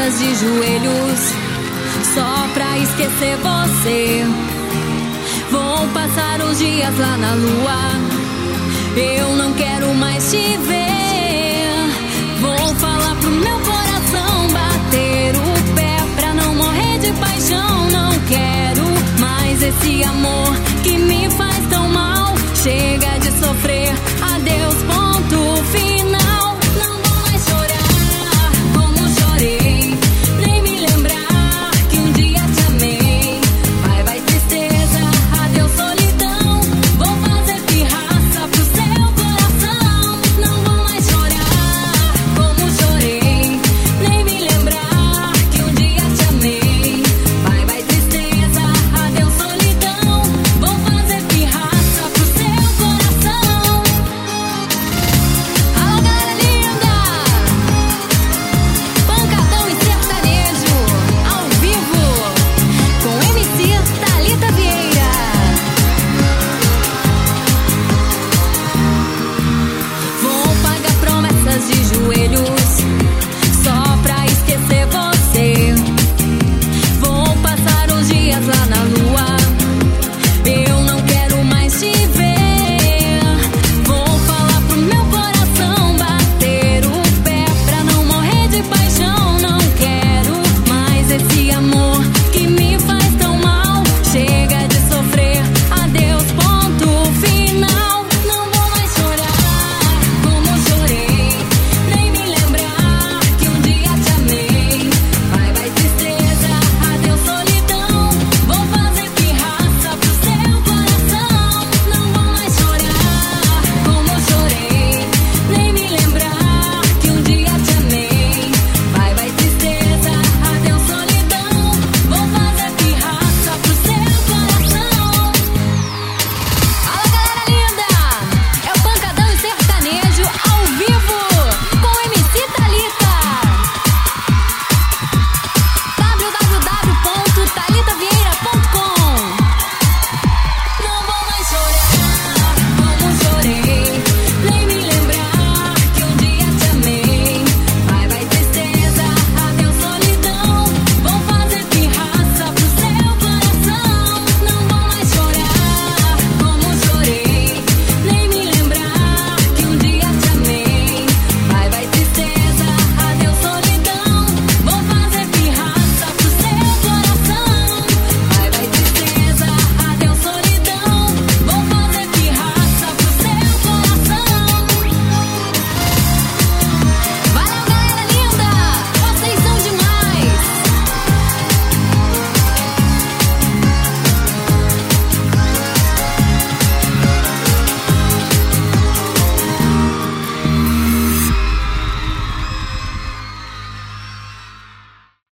horas de joelhos só pra esquecer você. Vou passar os dias lá na lua, eu não quero mais te ver. Vou falar pro meu coração bater o pé pra não morrer de paixão. Não quero mais esse amor